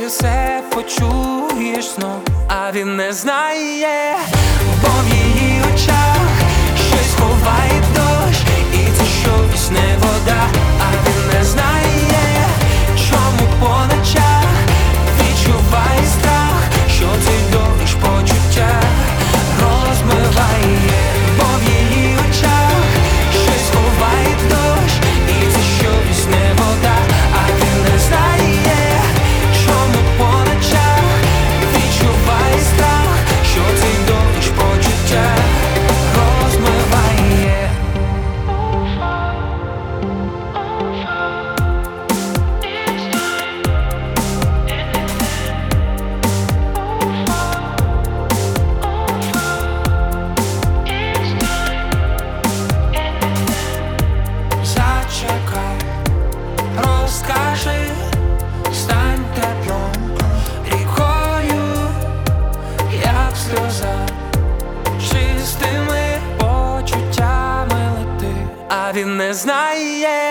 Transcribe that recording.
ти все почуєш знов, а він не знає, бо в її очах щось ховає дощ, і це щось не вода, а він не знає, чому по ночах відчуває страх, що цей дощ почуття розмиває, бо в її очах щось ховає дощ, і це щось не вода, а він не знає, чому по ночах відчуває страх, що цей дощ почуття розмиває. Зачекай, розкажи, стань теплом, рікою, як сльоза, чистими почуттями лети, а він не знає.